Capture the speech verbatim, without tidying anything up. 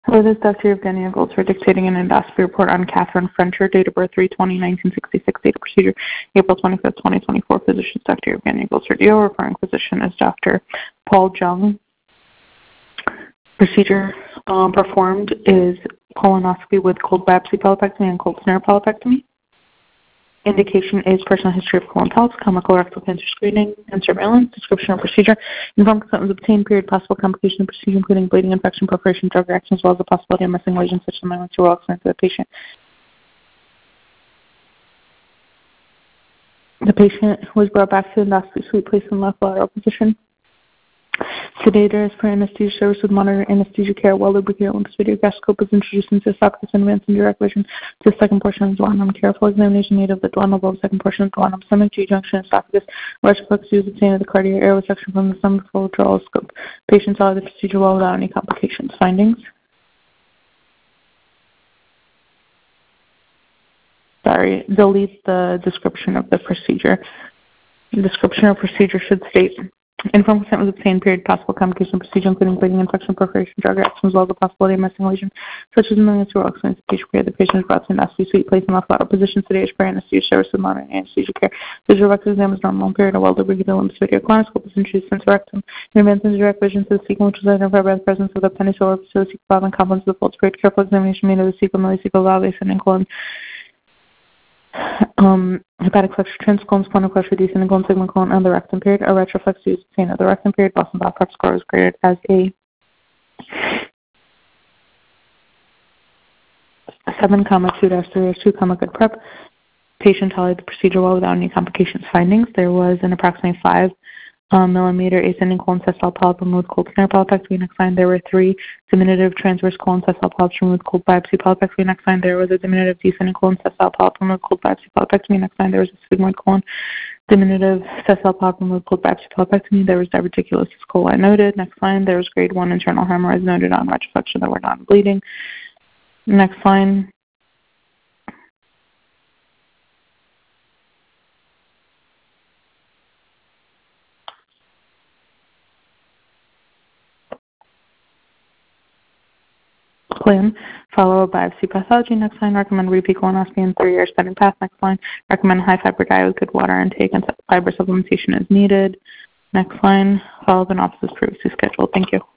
Hello, this is Doctor Evgenia Golds for dictating an endoscopy report on Catherine Frencher, date of birth three twenty nineteen sixty-six, date of procedure April twenty-fifth, twenty twenty-four. Physician is Doctor Evgenia Golds for D O. Referring physician is Doctor Paul Jung. Procedure um, performed is colonoscopy with cold biopsy polypectomy and cold snare polypectomy. Indication is personal history of colon polyps, common colorectal cancer screening and surveillance. Description of procedure. Informed consent was obtained. Period. Possible complication of procedure, including bleeding, infection, perforation, drug reaction, as well as the possibility of missing lesions such as malignancy or accident to the patient. The patient was brought back to the endoscopy suite, placed in left lateral position. Sedated as per anesthesia service with monitor anesthesia care while lubricated lymph gastroscope was introduced into esophagus and advanced in direct vision to the second portion of the duodenum. Careful examination made of the duodenal bulb, second portion of the duodenum, stomach, G-junction, esophagus. Retroflex was obtained of the cardiac airway section from the stomach full withdrawal scope. Patient saw the procedure well without any complications. Findings. Sorry, delete the description of the procedure. The description of procedure should state: informed consent was obtained. Period. Possible complication procedure, including bleeding, infection, perforation, drug reaction, as well as the possibility of missing lesion, such as malignancy or accident to the patient. The patient was brought to an endoscopy suite, placed in left lateral position, sedated for anesthesia service with monitoring anesthesia care. Visual rectal exam was normal. Period. A well-lubricated lymph colonoscope was introduced into the rectum. In advance in direct vision to the cecum, which was identified by the presence of the penicillin facility valve and complements of the false period. Careful examination made of the cecum, millicecal valve, ascending colon. Um, hepatic flexure, transcolon, spinal flexure, descending colon, segment colon, and the rectum. Period. A retroflex was obtained of the rectum. Period. Boston Bath prep score was graded as a seven comma two dash three dash two comma good prep. Patient tolerated the procedure well without any complications. Findings: there was an approximately five um, millimeter ascending colon sessile polyp removed cold snare polypectomy. Next line, there were three diminutive transverse colon sessile polyps removed cold biopsy polypectomy. Next line, there was a diminutive descending colon sessile polyp removed cold biopsy polypectomy. Next line, there was a sigmoid colon diminutive sessile polyp removed cold biopsy polypectomy. There was diverticulosis coli noted. Next line, there was grade one internal hemorrhoids noted on retroflexion that were non-bleeding. Next line. Plan, follow a biopsy pathology. Next line, recommend repeat colonoscopy in three years pending path. Next line, recommend high fiber diet with good water intake and fiber supplementation as needed. Next line, follow up in office as previously scheduled. Thank you.